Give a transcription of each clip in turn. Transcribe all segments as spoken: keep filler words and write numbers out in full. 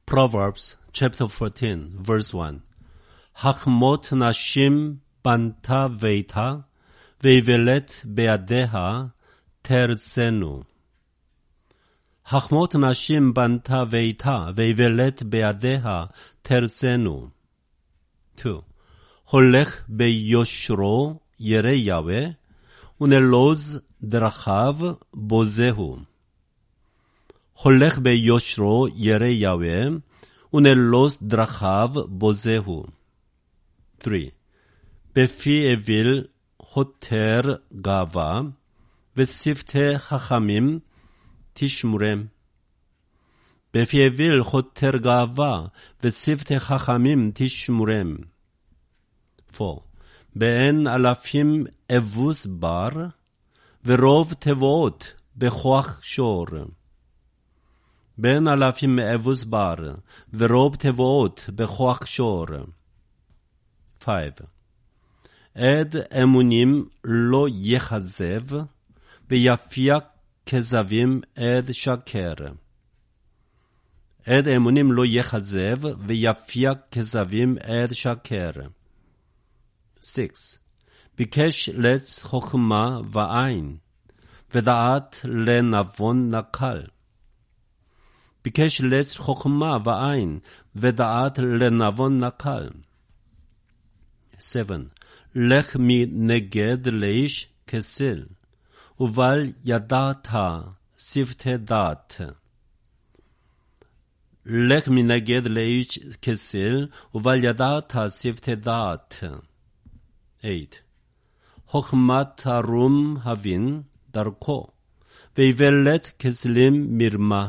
Proverbs chapter fourteen, verse one. חכמות נשים בנתה ביתה, ואיוולת בידיה תרצנו. חכמות נשים בנתה ביתה, ואיוולת בידיה תרצנו. two. הולך ביושרו ירא יהוה, ונלוז דרכיו בוזהו. הולך ביושרו ירא יהוה, ונלוז דרכיו בוזהו. three. בפי אוויל הותר גאווה, ושפתי חכמים תשמורם. בפי אוויל הותר גאווה, ושפתי חכמים תשמורם. four. באין אלפים אבוס בר, ורוב תבואות בכוח שור. בין אלפים אבוס בר, ורוב תבואות בכוח שור. five. עד אמונים לא יחזב, ויפיע כזבים עד שקר. עד אמונים לא יחזב, ויפיע כזבים עד שקר. six. ביקש לץ חוכמה ועין, ודעת לנבון נקל. ביקש לץ חוכמה ועין, ודעת לנבון נקל. seven. לך מנגד לאיש כסיל, ובל ידעת שפתי דעת. לך מנגד לאיש כסיל, ובל ידעת שפתי דעת. eight. חוכמת הרום הבין דרכו, ואיוולת כסלים מרמה.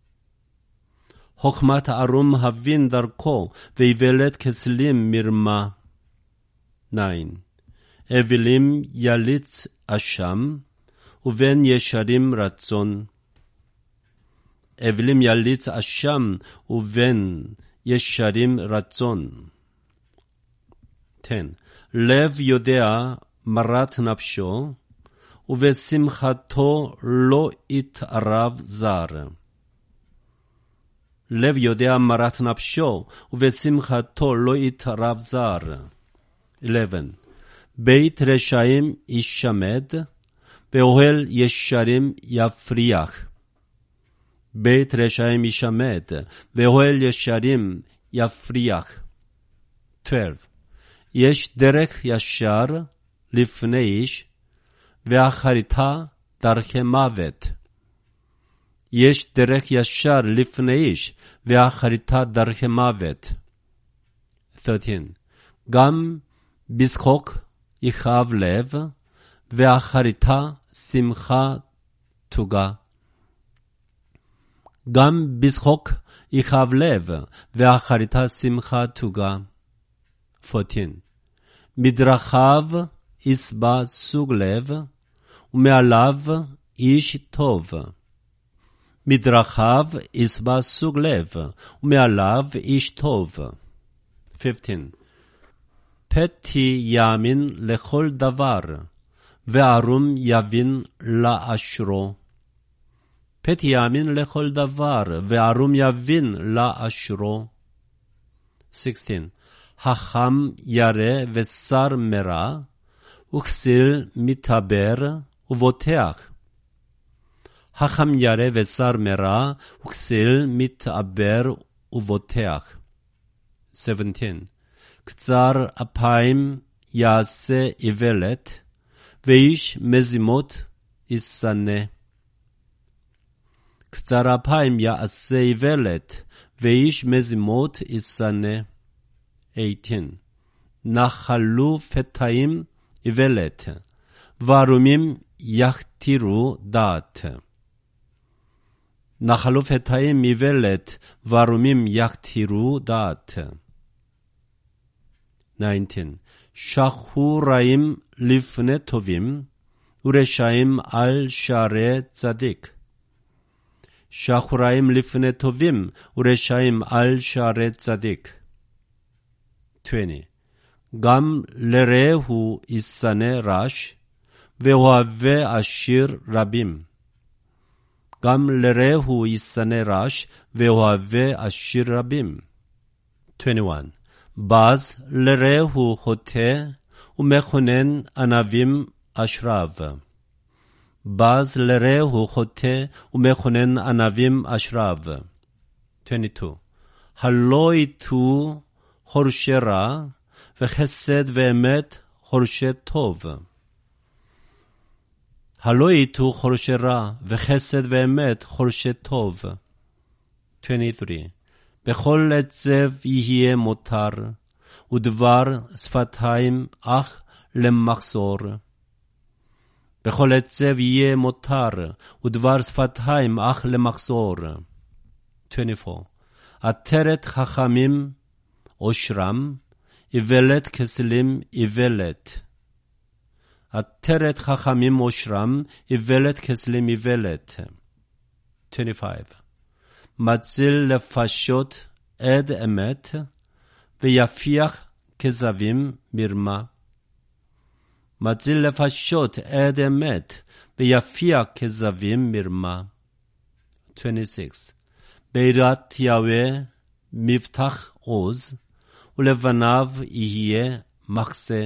חוכמת הרום הבין דרכו, ואיוולת כסלים מרמה. nine. אווילים יליץ אשם, ובין ישרים רצון. אווילים יליץ אשם, ובין ישרים רצון. ten. לב יודע מרת נפשו, ובשמחתו לא יתערב זר. לב יודע מרת נפשו, ובשמחתו לא יתערב זר. eleven. בית רשעים ישמד, ואוהל ישרים יפריח. בית רשעים ישמד, ואוהל ישרים יפריח. twelve. יש דרך ישר לפני איש, ואחריתה דרכי מוות. יש דרך ישר לפני איש, ואחריתה דרכי מוות. thirteen. גם בשחוק יכאב לב, ואחריתה שמחה תוגה. גם בשחוק יכאב לב, ואחריתה שמחה תוגה. fourteen. מדרכיו ישבע סוג לב, ומעליו איש טוב. מדרכיו ישבע סוג לב, ומעליו איש טוב. fifteen. פתי יאמין לכל דבר, וערום יבין לאשרו. פתי יאמין לכל דבר, וערום יבין לאשרו. sixteen. חכם ירא ושר מרע, וכסיל מתבר ובוטח. חכם ירא ושר מרע, וכסיל מתבר ובוטח. seventeen. קצר אפיים יעשה איוולת, ואיש מזימות ישנא. קצר אפיים יעשה איוולת, ואיש מזימות ישנא. eighteen. נחלו פתאים איוולת, וערומים יכתירו דעת. נחלו פתאים איוולת, וערומים יכתירו דעת. nineteen. שכחו רעים לפני טובים, ורשעים על שערי צדיק. שכחו רעים לפני טובים, ורשעים על שערי צדיק. twenty. גם לרעהו ישנא רש, ואוהבי עשיר רבים. גם לרעהו ישנא רש ואוהבי עשיר רבים. עשרים ואחת. בז לרעהו חוטא ומכונן ענבים אשריו. בז לרעהו חוטא ומכונן ענבים אשריו. עשרים ושתיים. הלא ייטו חורשי רע וחסד ואמת חורשי טוב. הלא ייטו חורשי רע וחסד ואמת חורשי טוב. עשרים ושלוש. בכל עצב יהיה מותר, ודבר שפתיים אך למחסור. בכל עצב יהיה מותר, ודבר שפתיים אך למחסור. עשרים וארבע. עטרת חכמים אושרם, איוולת כסלים איוולת. עטרת חכמים אושרם, איוולת כסלים איוולת. עשרים וחמש. מציל לפשות עד אמת, ויפיח כזבים מרמה. מציל לפשות עד אמת, ויפיח כזבים מרמה. עשרים ושש. ביראת יהוה מבטח עוז, ולבניו יהיה מחסה.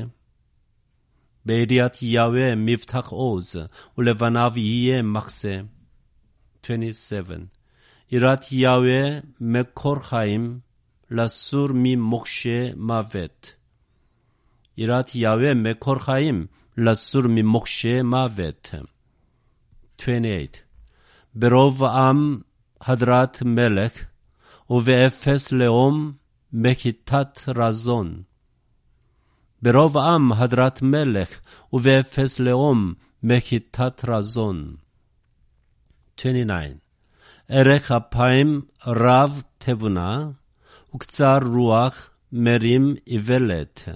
ביראת יהוה מבטח עוז, ולבניו יהיה מחסה. עשרים ושבע. יראת יהוה מקור חיים, לסור ממוקשי מוות. יראת יהוה מקור חיים, לסור ממוקשי מוות. עשרים ושמונה. ברוב עם הדרת מלך, ובאפס לאום מחיתת רזון. ברוב עם הדרת מלך, ובאפס לאום מחיתת רזון. עשרים ותשע. ערך אפיים רב תבונה, וקצר רוח מרים איוולת.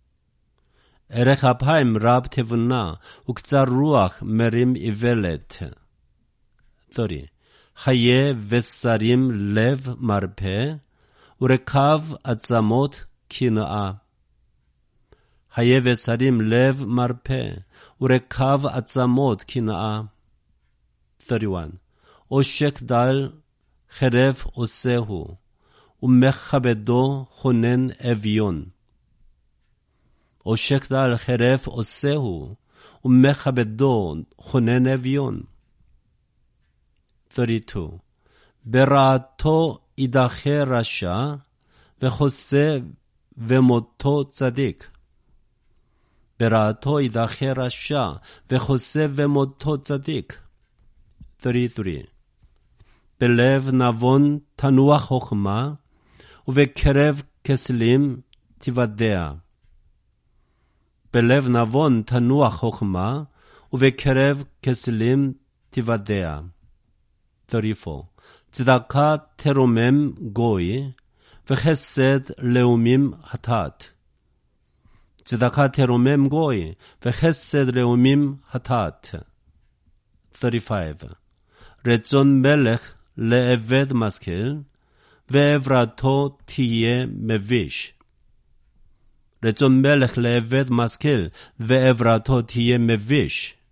ערך אפיים רב תבונה, וקצר רוח מרים איוולת. שלושים. חיי ושרים לב מרפא, ורקב עצמות קנאה. חיי ושרים לב מרפא, ורקב עצמות קנאה. שלושים ואחת. עושק דל חרב עושהו, ומכבדו חונן אביון. עושק דל חרב עושהו, ומכבדו חונן אביון. שלושים ושתיים. ברעתו ידחה רשע, וחוסה ומותו צדיק. ברעתו ידחה רשע, וחוסה ומותו צדיק. שלושים ושלוש. בלב נבון תנוח חוכמה, ובקרב כסלים תיוודע. בלב נבון תנוח חוכמה, ובקרב כסלים תיוודע. שלושים וארבע. צדקה תרומם גוי, וחסד לאומים חטאת. צדקה תרומם גוי, וחסד לאומים חטאת. שלושים וחמש. רצון מלך לעבד משכיל, ועברתו תהיה מביש. רצון מלך לעבד משכיל, ועברתו תהיה מביש.